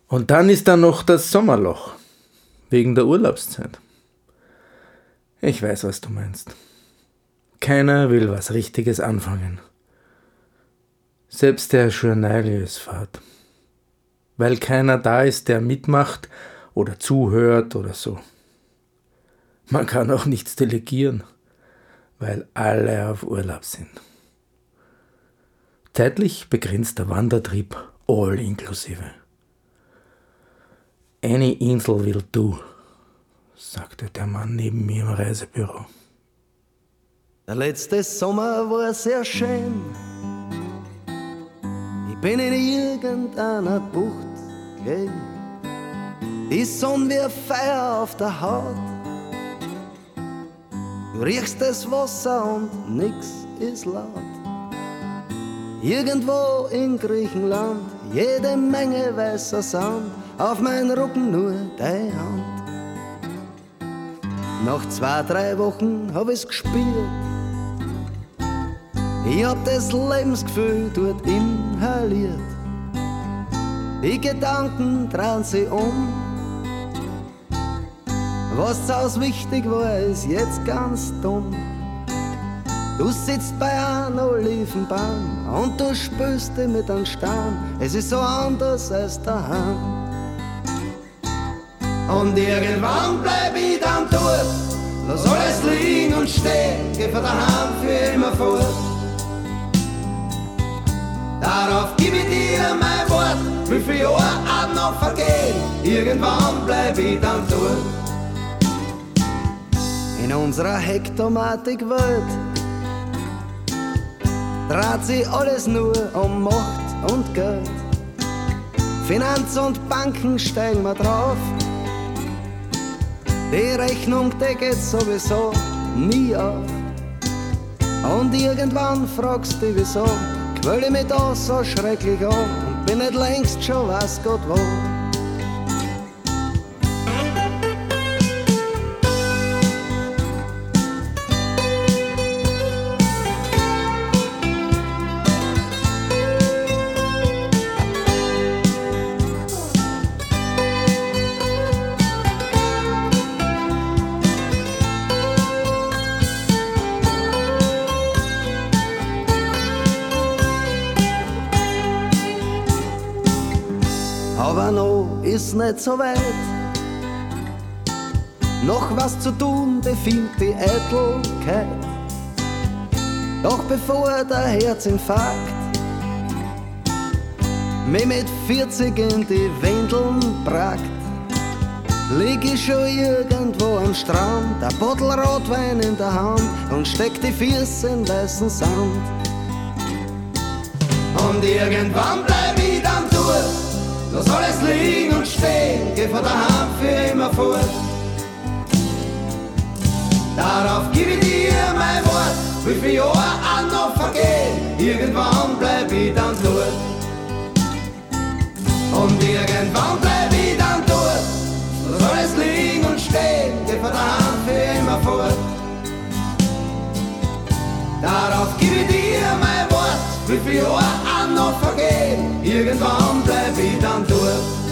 Und dann ist da noch das Sommerloch, wegen der Urlaubszeit. Ich weiß, was du meinst. Keiner will was Richtiges anfangen. Selbst der Journalius fahrt. Weil keiner da ist, der mitmacht oder zuhört oder so. Man kann auch nichts delegieren, weil alle auf Urlaub sind. Zeitlich begrenzter Wandertrip, all inklusive. Eine Insel will du, sagte der Mann neben mir im Reisebüro. Der letzte Sommer war sehr schön. Ich bin in irgendeiner Bucht gelegen. Die Sonne wie Feuer auf der Haut. Du riechst das Wasser und nix ist laut. Irgendwo in Griechenland jede Menge weißer Sand, auf meinen Rücken nur deine Hand. Nach 2-3 Wochen hab ich's gespürt. Ich hab das Lebensgefühl dort inhaliert. Die Gedanken drehen sich um. Was aus wichtig war, ist jetzt ganz dumm. Du sitzt bei einem Olivenbaum und du spürst dich mit einem Stein. Es ist so anders als daheim. Und irgendwann bleib ich dann dort. Lass alles liegen und stehen, geh von daheim für immer fort. Darauf gib ich dir mein Wort, wie viel Jahre auch noch vergehen. Irgendwann bleib ich dann dort. In unserer Hektomatik-Welt dreht sich alles nur um Macht und Geld. Finanz und Banken steigen wir drauf. Die Rechnung, die geht sowieso nie auf. Und irgendwann fragst du wieso, quäl ich mich da so schrecklich an und bin nicht längst schon weiß Gott wo. Aber noch ist nicht so weit. Noch was zu tun befiehlt die Eitelkeit. Doch bevor der Herzinfarkt mich mit 40 in die Windeln brackt, lieg ich schon irgendwo am Strand, ein Bottle Rotwein in der Hand und steck die Füße in weißen Sand. Und irgendwann bleib ich dann dort. Lass alles liegen und stehen, geh von daheim für immer fort. Darauf gib ich dir mein Wort, wie viel Jahre auch noch vergehen. Irgendwann bleib ich dann dort. Und irgendwann bleib ich dann dort. Lass alles liegen und stehen, geh von daheim für immer fort. Darauf gib ich dir mein Wort, wie viel Jahre auch noch vergehen. Irgendwann bleib ich dann dort.